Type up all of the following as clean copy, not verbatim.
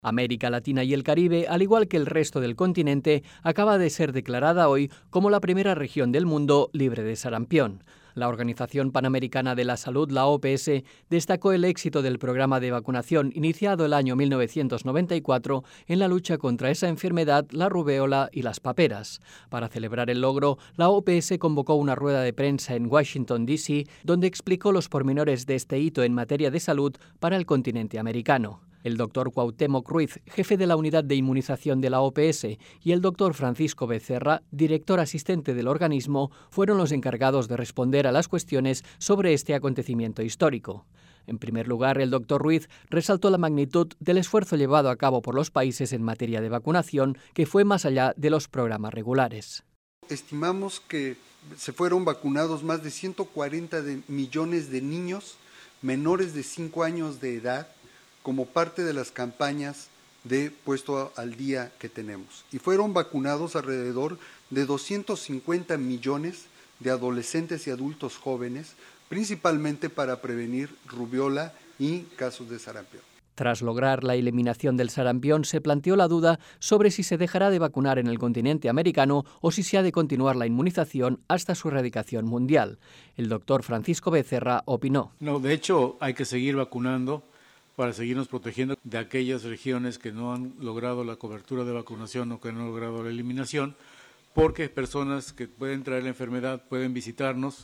América Latina y el Caribe, al igual que el resto del continente, acaba de ser declarada hoy como la primera región del mundo libre de sarampión. La Organización Panamericana de la Salud, la OPS, destacó el éxito del programa de vacunación iniciado el año 1994 en la lucha contra esa enfermedad, la rubéola y las paperas. Para celebrar el logro, la OPS convocó una rueda de prensa en Washington, D.C., donde explicó los pormenores de este hito en materia de salud para el continente americano. El doctor Cuauhtémoc Ruiz, jefe de la unidad de inmunización de la OPS, y el doctor Francisco Becerra, director asistente del organismo, fueron los encargados de responder a las cuestiones sobre este acontecimiento histórico. En primer lugar, el doctor Ruiz resaltó la magnitud del esfuerzo llevado a cabo por los países en materia de vacunación, que fue más allá de los programas regulares. Estimamos que se fueron vacunados más de 140 millones de niños menores de 5 años de edad, como parte de las campañas de Puesto al Día que tenemos. Y fueron vacunados alrededor de 250 millones de adolescentes y adultos jóvenes, principalmente para prevenir rubiola y casos de sarampión. Tras lograr la eliminación del sarampión, se planteó la duda sobre si se dejará de vacunar en el continente americano o si se ha de continuar la inmunización hasta su erradicación mundial. El doctor Francisco Becerra opinó. No, de hecho, hay que seguir vacunando para seguirnos protegiendo de aquellas regiones que no han logrado la cobertura de vacunación o que no han logrado la eliminación, porque personas que pueden traer la enfermedad pueden visitarnos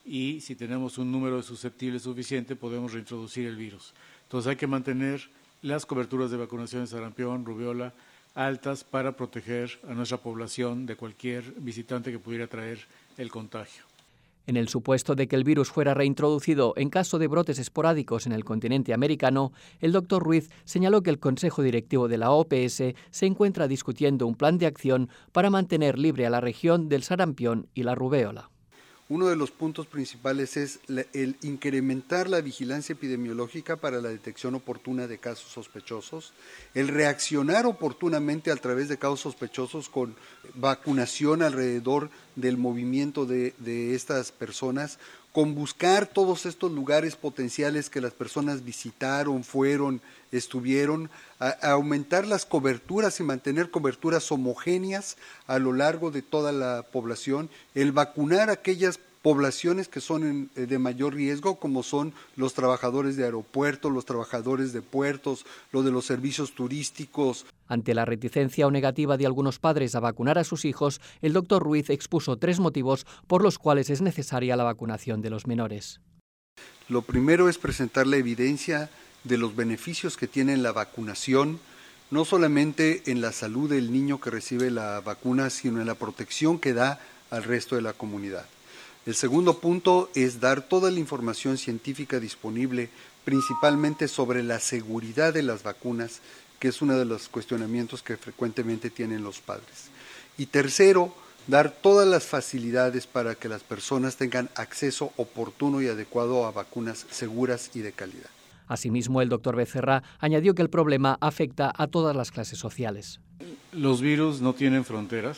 y si tenemos un número de susceptibles suficiente podemos reintroducir el virus. Entonces hay que mantener las coberturas de vacunación de sarampión, rubiola, altas para proteger a nuestra población de cualquier visitante que pudiera traer el contagio. En el supuesto de que el virus fuera reintroducido en caso de brotes esporádicos en el continente americano, el doctor Ruiz señaló que el Consejo Directivo de la OPS se encuentra discutiendo un plan de acción para mantener libre a la región del sarampión y la rubéola. Uno de los puntos principales es el incrementar la vigilancia epidemiológica para la detección oportuna de casos sospechosos, el reaccionar oportunamente a través de casos sospechosos con vacunación alrededor del movimiento de estas personas, con buscar todos estos lugares potenciales que las personas visitaron, fueron, estuvieron, a aumentar las coberturas y mantener coberturas homogéneas a lo largo de toda la población, el vacunar a aquellas poblaciones que son de mayor riesgo, como son los trabajadores de aeropuertos, los trabajadores de puertos, los de los servicios turísticos. Ante la reticencia o negativa de algunos padres a vacunar a sus hijos, el doctor Ruiz expuso 3 motivos por los cuales es necesaria la vacunación de los menores. Lo primero es presentar la evidencia de los beneficios que tiene la vacunación, no solamente en la salud del niño que recibe la vacuna, sino en la protección que da al resto de la comunidad. El segundo punto es dar toda la información científica disponible, principalmente sobre la seguridad de las vacunas, que es uno de los cuestionamientos que frecuentemente tienen los padres. Y tercero, dar todas las facilidades para que las personas tengan acceso oportuno y adecuado a vacunas seguras y de calidad. Asimismo, el doctor Becerra añadió que el problema afecta a todas las clases sociales. Los virus no tienen fronteras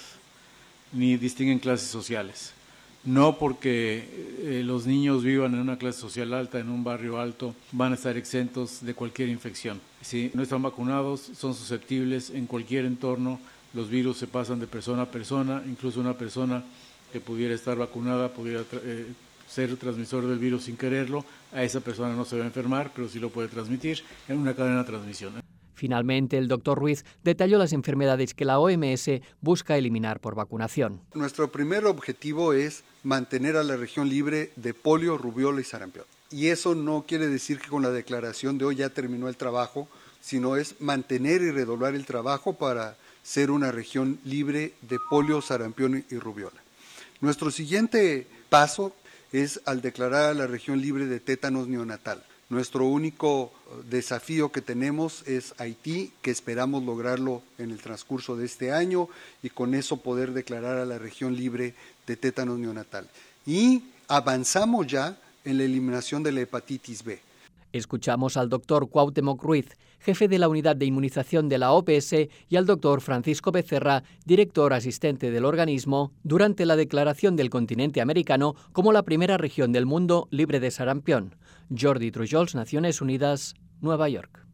ni distinguen clases sociales. No porque los niños vivan en una clase social alta, en un barrio alto, van a estar exentos de cualquier infección. Si no están vacunados, son susceptibles en cualquier entorno. Los virus se pasan de persona a persona, incluso una persona que pudiera estar vacunada pudiera ser transmisor del virus sin quererlo. A esa persona no se va a enfermar, pero sí lo puede transmitir en una cadena de transmisión. Finalmente, el doctor Ruiz detalló las enfermedades que la OMS busca eliminar por vacunación. Nuestro primer objetivo es mantener a la región libre de polio, rubiola y sarampión. Y eso no quiere decir que con la declaración de hoy ya terminó el trabajo, sino es mantener y redoblar el trabajo para ser una región libre de polio, sarampión y rubiola. Nuestro siguiente paso es al declarar a la región libre de tétanos neonatal. Nuestro único desafío que tenemos es Haití, que esperamos lograrlo en el transcurso de este año y con eso poder declarar a la región libre de tétanos neonatal. Y avanzamos ya en la eliminación de la hepatitis B. Escuchamos al doctor Cuauhtémoc Ruiz, jefe de la unidad de inmunización de la OPS, y al doctor Francisco Becerra, director asistente del organismo, durante la declaración del continente americano como la primera región del mundo libre de sarampión. Jordi Trujols, Naciones Unidas, Nueva York.